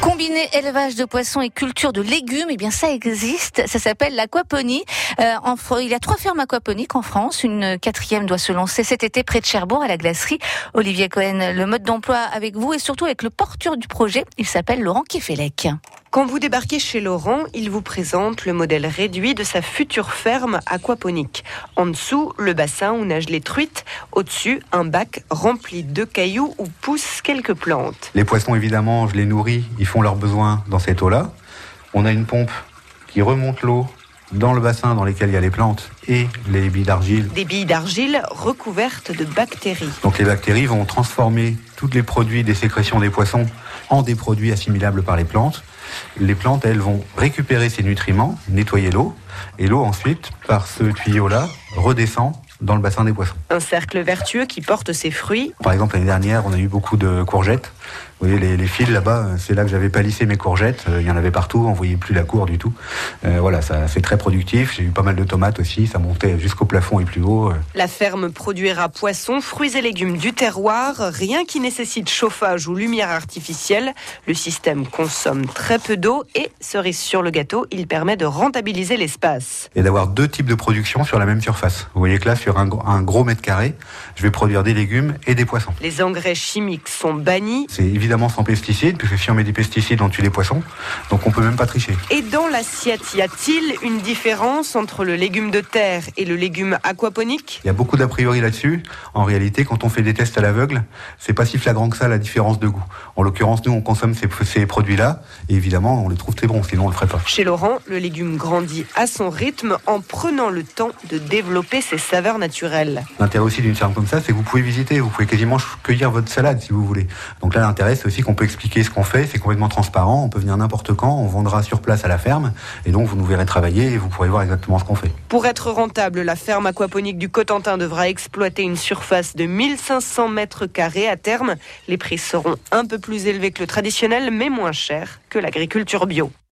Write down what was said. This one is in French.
Combiner élevage de poissons et culture de légumes, eh bien ça existe. Ça s'appelle l'aquaponie. Il y a 3 fermes aquaponiques en France. Une 4e doit se lancer cet été près de Cherbourg à la glacerie. Olivier Cohen, le mode d'emploi avec vous et surtout avec le porteur du projet. Il s'appelle Laurent Kefelec. Quand vous débarquez chez Laurent, il vous présente le modèle réduit de sa future ferme aquaponique. En dessous, le bassin où nagent les truites. Au-dessus, un bac rempli de cailloux où poussent quelques plantes. Les poissons, évidemment, je les nourris, ils font leurs besoins dans cette eau-là. On a une pompe qui remonte l'eau dans le bassin dans lequel il y a les plantes et les billes d'argile. Des billes d'argile recouvertes de bactéries. Donc les bactéries vont transformer tous les produits des sécrétions des poissons en des produits assimilables par les plantes. Les plantes, elles, vont récupérer ces nutriments, nettoyer l'eau, et l'eau ensuite, par ce tuyau-là, redescend dans le bassin des poissons. Un cercle vertueux qui porte ses fruits. Par exemple, l'année dernière, on a eu beaucoup de courgettes. Vous voyez, les fils là-bas, c'est là que j'avais palissé mes courgettes. Il y en avait partout, on ne voyait plus la cour du tout. Voilà, c'est très productif. J'ai eu pas mal de tomates aussi, ça montait jusqu'au plafond et plus haut. La ferme produira poissons, fruits et légumes du terroir, rien qui nécessite chauffage ou lumière artificielle. Le système consomme très peu d'eau et, cerise sur le gâteau, il permet de rentabiliser l'espace. Et d'avoir 2 types de production sur la même surface. Vous voyez que là, sur un gros mètre carré, je vais produire des légumes et des poissons. Les engrais chimiques sont bannis. C'est évidemment sans pesticides, puisque si on met des pesticides, on tue les poissons. Donc on peut même pas tricher. Et dans l'assiette, y a-t-il une différence entre le légume de terre et le légume aquaponique ? Il y a beaucoup d'a priori là-dessus. En réalité, quand on fait des tests à l'aveugle, c'est pas si flagrant que ça la différence de goût. En l'occurrence, nous, on consomme ces produits-là, et évidemment, on les trouve très bons, sinon on le ferait pas. Chez Laurent, le légume grandit à son rythme en prenant le temps de développer ses saveurs naturelles. L'intérêt aussi d'une ferme comme ça, c'est que vous pouvez visiter, vous pouvez quasiment cueillir votre salade si vous voulez. Donc là, l'intérêt, c'est aussi qu'on peut expliquer ce qu'on fait, c'est complètement transparent, on peut venir n'importe quand, on vendra sur place à la ferme, et donc vous nous verrez travailler et vous pourrez voir exactement ce qu'on fait. Pour être rentable, la ferme aquaponique du Cotentin devra exploiter une surface de 1500 mètres carrés à terme. Les prix seront un peu plus élevés que le traditionnel, mais moins chers que l'agriculture bio.